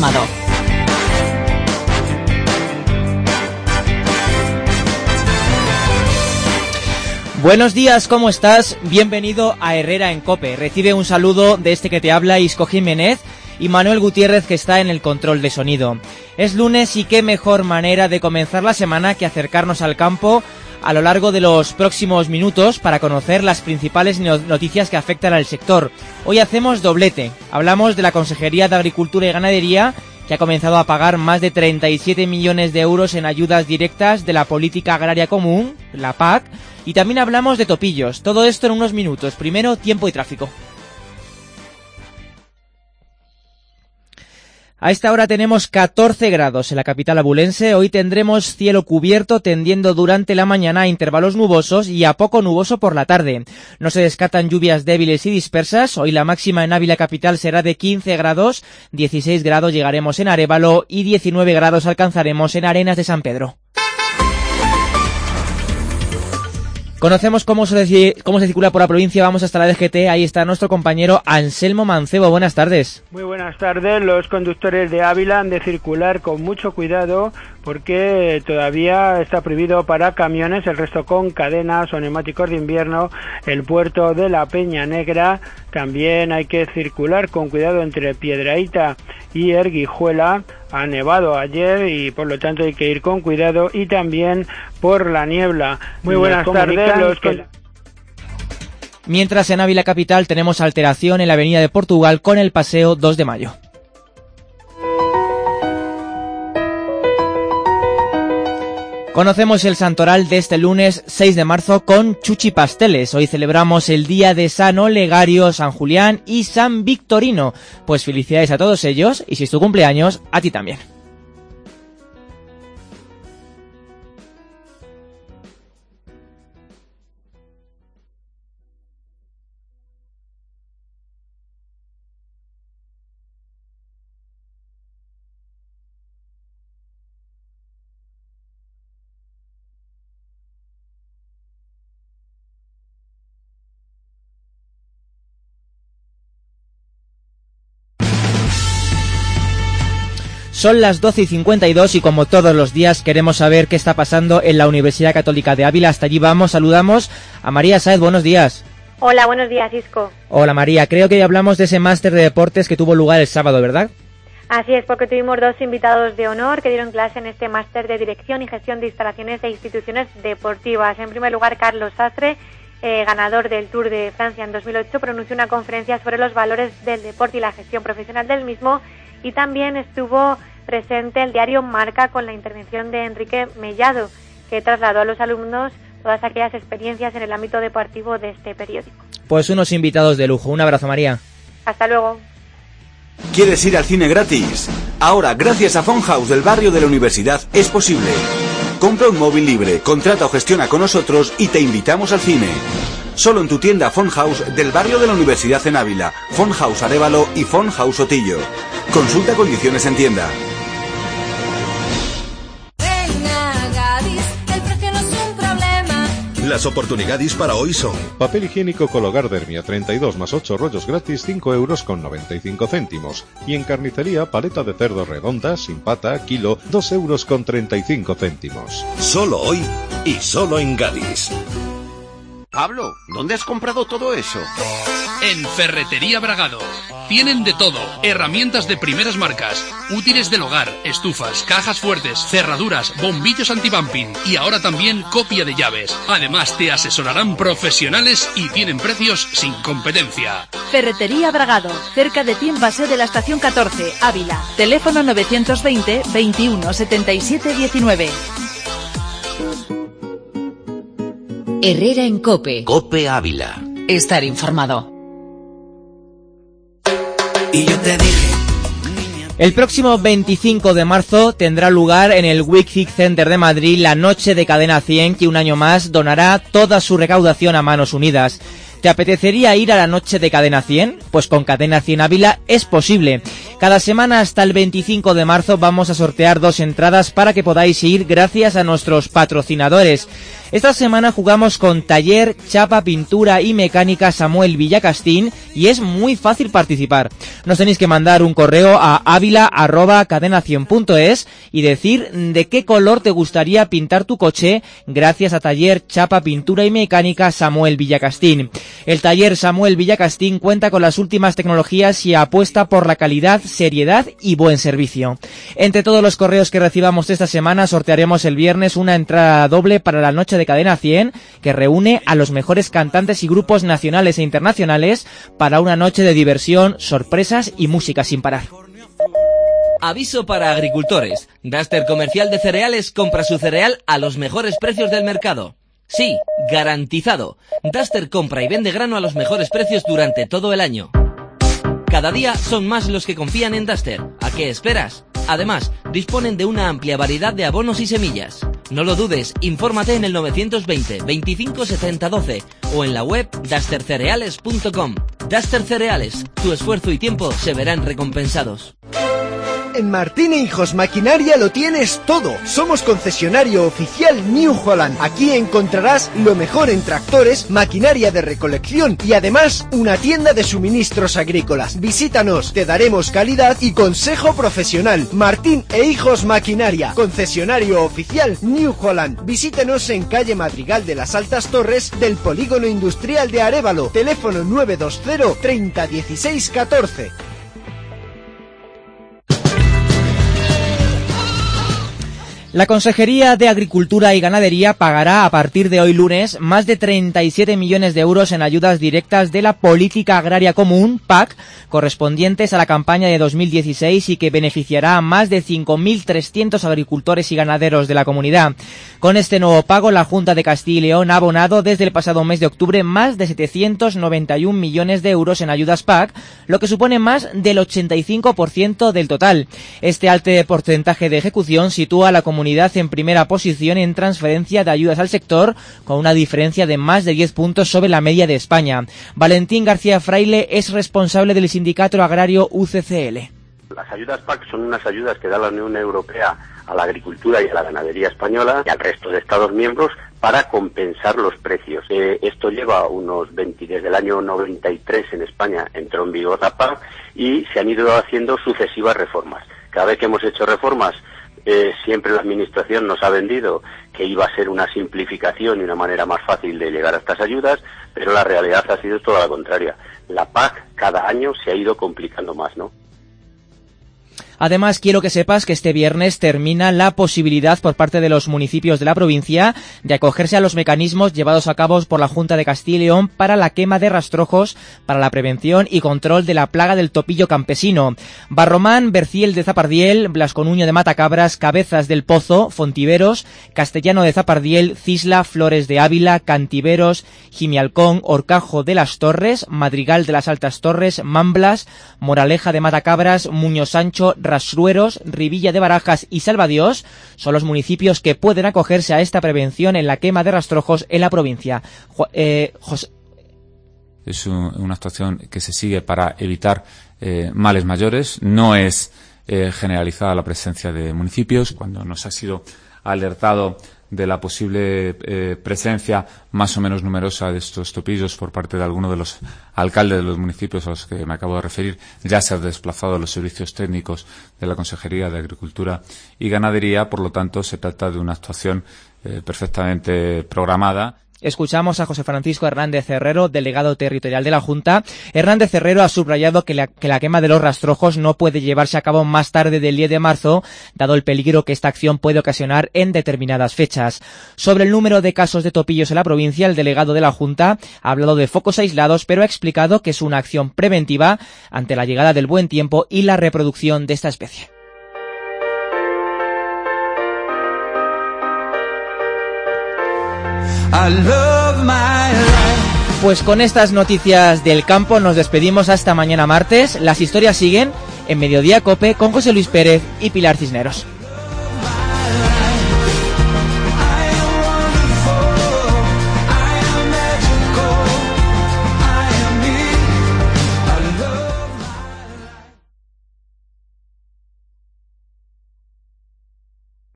informado. Buenos días, ¿cómo estás? Bienvenido a Herrera en COPE. Recibe un saludo de este que te habla, Isco Jiménez, y Manuel Gutiérrez, que está en el control de sonido. Es lunes y qué mejor manera de comenzar la semana que acercarnos al campo a lo largo de los próximos minutos para conocer las principales noticias que afectan al sector. Hoy hacemos doblete. Hablamos de la Consejería de Agricultura y Ganadería, que ha comenzado a pagar más de 37 millones de euros en ayudas directas de la Política Agraria Común, la PAC, y también hablamos de topillos. Todo esto en unos minutos. Primero, tiempo y tráfico. A esta hora tenemos 14 grados en la capital abulense. Hoy tendremos cielo cubierto tendiendo durante la mañana a intervalos nubosos y a poco nuboso por la tarde. No se descartan lluvias débiles y dispersas. Hoy la máxima en Ávila capital será de 15 grados, 16 grados llegaremos en Arévalo y 19 grados alcanzaremos en Arenas de San Pedro. Conocemos cómo se circula por la provincia. Vamos hasta la DGT. Ahí está nuestro compañero Anselmo Mancebo. Buenas tardes. Muy buenas tardes. Los conductores de Ávila han de circular con mucho cuidado porque todavía está prohibido para camiones, el resto con cadenas o neumáticos de invierno. El puerto de la Peña Negra también hay que circular con cuidado entre Piedrahita y Erguijuela. Ha nevado ayer y por lo tanto hay que ir con cuidado, y también por la niebla. Muy buenas tardes. Mientras en Ávila capital tenemos alteración en la avenida de Portugal con el paseo 2 de mayo. Conocemos el santoral de este lunes 6 de marzo con Chuchi Pasteles. Hoy celebramos el día de San Olegario, San Julián y San Victorino. Pues felicidades a todos ellos, y si es tu cumpleaños, a ti también. Son las 12:52 y como todos los días queremos saber qué está pasando en la Universidad Católica de Ávila. Hasta allí vamos, saludamos a María Sáez. Buenos días. Hola, buenos días, Isco. Hola María, creo que hoy hablamos de ese máster de deportes que tuvo lugar el sábado, ¿verdad? Así es, porque tuvimos dos invitados de honor que dieron clase en este máster de dirección y gestión de instalaciones e instituciones deportivas. En primer lugar, Carlos Sastre, ganador del Tour de Francia en 2008, pronunció una conferencia sobre los valores del deporte y la gestión profesional del mismo, y también estuvo presente el diario Marca con la intervención de Enrique Mellado, que trasladó a los alumnos todas aquellas experiencias en el ámbito deportivo de este periódico. Pues unos invitados de lujo. Un abrazo, María. Hasta luego. ¿Quieres ir al cine gratis? Ahora, gracias a Fonhouse del barrio de la Universidad, es posible. Compra un móvil libre, contrata o gestiona con nosotros y te invitamos al cine. Solo en tu tienda Fonhouse del barrio de la Universidad en Ávila, Fonhouse Arévalo y Fonhouse Otillo. Consulta condiciones en tienda. Las oportunidades para hoy son: papel higiénico Cologardermia 32 más 8 rollos gratis, 5,95 €. Y en carnicería, paleta de cerdo redonda, sin pata, kilo, 2,35 €. Solo hoy y solo en Gadis. Pablo, ¿dónde has comprado todo eso? En Ferretería Bragado. Tienen de todo: herramientas de primeras marcas, útiles del hogar, estufas, cajas fuertes, cerraduras, bombillos anti-bumping y ahora también copia de llaves. Además te asesorarán profesionales y tienen precios sin competencia. Ferretería Bragado, cerca de ti en Paseo de la Estación 14, Ávila. Teléfono 920 21 77 19. Herrera en COPE. COPE Ávila. Estar informado. Y yo te dije. El próximo 25 de marzo tendrá lugar en el Wickfield Center de Madrid la Noche de Cadena 100, que un año más donará toda su recaudación a Manos Unidas. ¿Te apetecería ir a la Noche de Cadena 100? Pues con Cadena 100 Ávila es posible. Cada semana hasta el 25 de marzo vamos a sortear 2 entradas para que podáis ir gracias a nuestros patrocinadores. Esta semana jugamos con Taller, Chapa, Pintura y Mecánica Samuel Villacastín y es muy fácil participar. Nos tenéis que mandar un correo a avila@cadena100.es y decir de qué color te gustaría pintar tu coche gracias a Taller, Chapa, Pintura y Mecánica Samuel Villacastín. El Taller Samuel Villacastín cuenta con las últimas tecnologías y apuesta por la calidad, seriedad y buen servicio. Entre todos los correos que recibamos esta semana sortearemos el viernes una entrada doble para la noche de Cadena 100 que reúne a los mejores cantantes y grupos nacionales e internacionales para una noche de diversión, sorpresas y música sin parar. Aviso para agricultores. Duster Comercial de Cereales compra su cereal a los mejores precios del mercado. Sí, garantizado. Duster compra y vende grano a los mejores precios durante todo el año. Cada día son más los que confían en Duster. ¿A qué esperas? Además, disponen de una amplia variedad de abonos y semillas. No lo dudes, infórmate en el 920 25 70 12 o en la web dustercereales.com. Duster Cereales, tu esfuerzo y tiempo se verán recompensados. En Martín & Hijos Maquinaria lo tienes todo. Somos concesionario oficial New Holland. Aquí encontrarás lo mejor en tractores, maquinaria de recolección y además una tienda de suministros agrícolas. Visítanos, te daremos calidad y consejo profesional. Martín & Hijos Maquinaria, concesionario oficial New Holland. Visítenos en calle Madrigal de las Altas Torres del Polígono Industrial de Arévalo. Teléfono 920 30 16 14. La Consejería de Agricultura y Ganadería pagará a partir de hoy lunes más de 37 millones de euros en ayudas directas de la Política Agraria Común, PAC, correspondientes a la campaña de 2016 y que beneficiará a más de 5.300 agricultores y ganaderos de la comunidad. Con este nuevo pago, la Junta de Castilla y León ha abonado desde el pasado mes de octubre más de 791 millones de euros en ayudas PAC, lo que supone más del 85% del total. Este alto porcentaje de ejecución sitúa a la comunidad en primera posición en transferencia de ayudas al sector, con una diferencia de más de 10 puntos sobre la media de España. Valentín García Fraile es responsable del sindicato agrario UCCL. Las ayudas PAC son unas ayudas que da la Unión Europea a la agricultura y a la ganadería española y al resto de Estados miembros para compensar los precios. Esto lleva desde el año 93 en España entró en vigor la PAC y se han ido haciendo sucesivas reformas. Cada vez que hemos hecho reformas, siempre la Administración nos ha vendido que iba a ser una simplificación y una manera más fácil de llegar a estas ayudas, pero la realidad ha sido toda la contraria. La PAC cada año se ha ido complicando más, ¿no? Además, quiero que sepas que este viernes termina la posibilidad por parte de los municipios de la provincia de acogerse a los mecanismos llevados a cabo por la Junta de Castilla y León para la quema de rastrojos para la prevención y control de la plaga del topillo campesino. Barromán, Berciel de Zapardiel, Blasconuño de Matacabras, Cabezas del Pozo, Fontiveros, Castellano de Zapardiel, Cisla, Flores de Ávila, Cantiveros, Gimialcón, Horcajo de las Torres, Madrigal de las Altas Torres, Mamblas, Moraleja de Matacabras, Muñoz Sancho, Rasueros, Rivilla de Barajas y Salvadios son los municipios que pueden acogerse a esta prevención en la quema de rastrojos en la provincia. José. Es una actuación que se sigue para evitar males mayores. No es generalizada la presencia de municipios. Cuando nos ha sido alertado de la posible presencia más o menos numerosa de estos topillos por parte de alguno de los alcaldes de los municipios a los que me acabo de referir, ya se han desplazado los servicios técnicos de la Consejería de Agricultura y Ganadería. Por lo tanto, se trata de una actuación perfectamente programada. Escuchamos a José Francisco Hernández Herrero, delegado territorial de la Junta. Hernández Herrero ha subrayado que la quema de los rastrojos no puede llevarse a cabo más tarde del 10 de marzo, dado el peligro que esta acción puede ocasionar en determinadas fechas. Sobre el número de casos de topillos en la provincia, el delegado de la Junta ha hablado de focos aislados, pero ha explicado que es una acción preventiva ante la llegada del buen tiempo y la reproducción de esta especie. Pues con estas noticias del campo nos despedimos hasta mañana martes. Las historias siguen en Mediodía Cope con José Luis Pérez y Pilar Cisneros.